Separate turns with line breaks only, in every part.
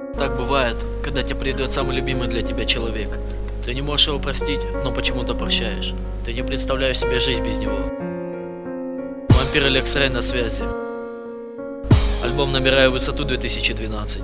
Так бывает, когда тебя предает самый любимый для тебя человек. Ты не можешь его простить, но почему-то прощаешь. Ты не представляешь себе жизнь без него. Вампир Алекс Рэй на связи. Альбом «Набираю высоту» 2012.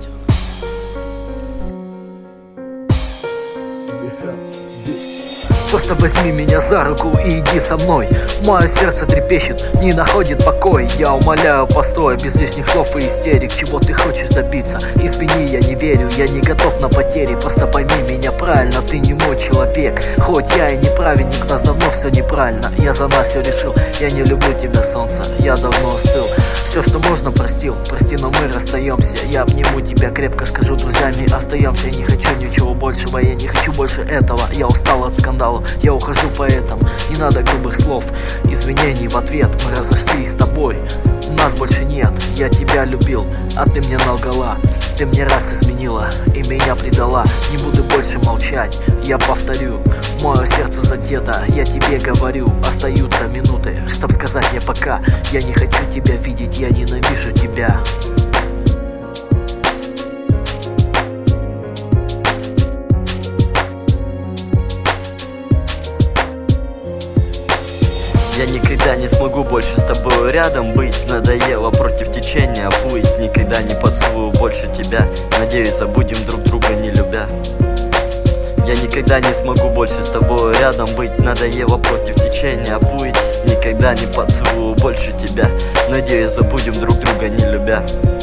Просто возьми меня за руку и иди со мной. Мое сердце трепещет, не находит покой. Я умоляю, постой, без лишних слов и истерик. Чего ты хочешь добиться? Извини, я не верю, я не готов на потери. Просто пойми меня правильно, ты не мой человек. Хоть я и не праведник, у нас давно все неправильно. Я за нас все решил, я не люблю тебя, солнце, я давно остыл. Все, что можно, простил, прости, но мы расстаемся. Я обниму тебя крепко, скажу, друзьями остаемся. Я не хочу ничего большего, я не хочу больше этого. Я устал от скандала, я ухожу поэтому. Не надо грубых слов, извинений в ответ. Мы разошлись с тобой, нас больше нет. Я тебя любил, а ты мне налгала. Ты мне раз изменила и меня предала. Не буду больше молчать, я повторю. Мое сердце задето, я тебе говорю. Остаются минуты, чтоб сказать мне пока. Я не хочу тебя видеть, я ненавижу тебя.
Я никогда не смогу больше с тобой рядом быть. Надоело против течения плыть. Никогда не поцелую больше тебя. Надеюсь, забудем друг друга не любя. Я никогда не смогу больше с тобой рядом быть. Надоело против течения плыть. Никогда не поцелую больше тебя. Надеюсь, забудем друг друга не любя.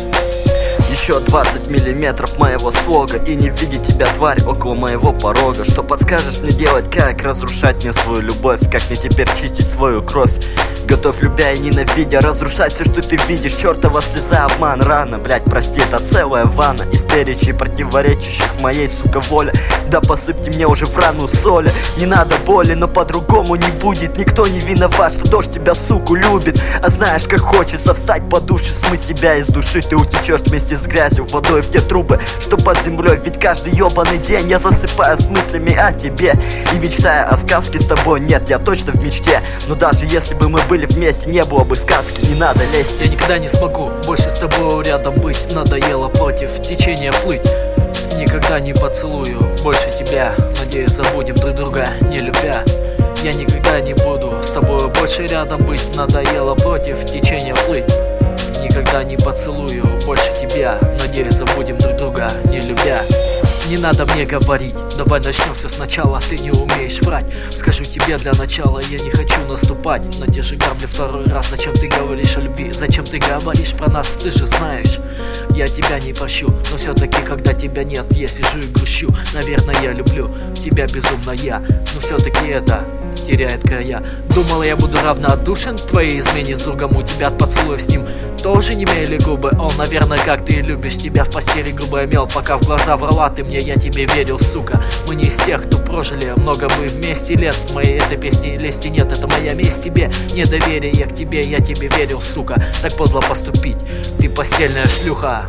Еще 20 миллиметров моего слога, и не видеть тебя, тварь, около моего порога. Что подскажешь мне делать, как разрушать мне свою любовь? Как мне теперь чистить свою кровь? Готов, любя и ненавидя, разрушать все, что ты видишь. Чертова слеза, обман, рана, блять, прости, это целая ванна из перечей противоречащих моей, сука, воле. Да посыпьте мне уже в рану соли. Не надо боли, но по-другому не будет. Никто не виноват, что дождь тебя, суку, любит. А знаешь, как хочется встать по душе, смыть тебя из души. Ты утечешь вместе с грязью, водой в те трубы, что под землей. Ведь каждый ебаный день я засыпаю с мыслями о тебе. И мечтая о сказке с тобой, нет, я точно в мечте. Но даже если бы мы были вместе, не было бы сказки, не надо лезть.
Я никогда не смогу больше с тобой рядом быть. Надоело против течения плыть. Никогда не поцелую больше тебя. Надеюсь, забудем друг друга не любя. Я никогда не буду с тобой больше рядом быть. Надоело против течения плыть. Никогда не поцелую больше тебя. Надеюсь, забудем друг друга не любя. Не надо мне говорить, давай начнем все сначала. Ты не умеешь врать, скажу тебе для начала. Я не хочу наступать на те же грабли второй раз. Зачем ты говоришь о любви, зачем ты говоришь про нас? Ты же знаешь, я тебя не прощу. Но все-таки, когда тебя нет, я сижу и грущу. Наверное, я люблю тебя безумно я, но все-таки это теряет края. Думала, я буду равнодушен к твоей измене с другом. У тебя от поцелуев с ним тоже не мели губы. Он, наверное, как ты любишь, тебя в постели грубо имел. Пока в глаза врала ты мне, я тебе верил, сука. Мы не из тех, кто прожили много мы вместе лет. Моей этой песни лести нет, это моя месть тебе. Недоверие к тебе, я тебе верил, сука. Так подло поступить, ты постельная шлюха.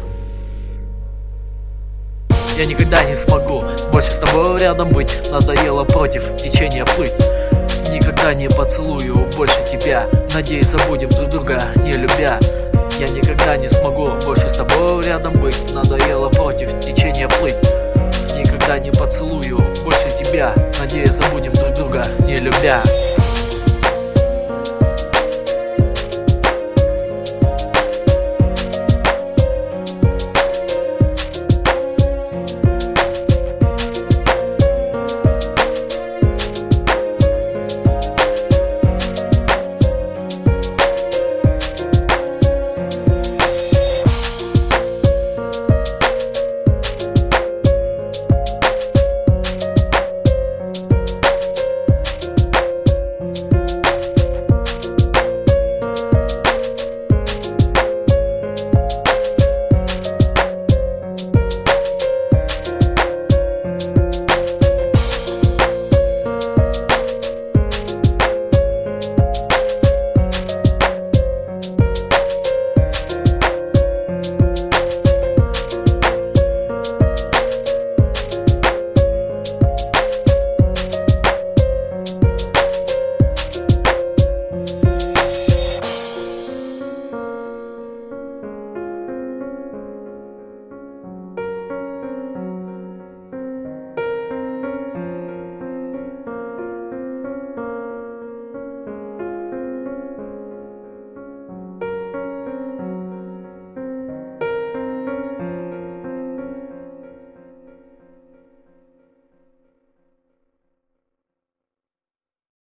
Я никогда не смогу больше с тобой рядом быть. Надоело против течения плыть. Никогда не поцелую больше тебя. Надеюсь, забудем друг друга не любя. Я никогда не смогу больше с тобой рядом быть. Надоело против течения плыть. Никогда не поцелую больше тебя. Надеюсь, забудем друг друга не любя.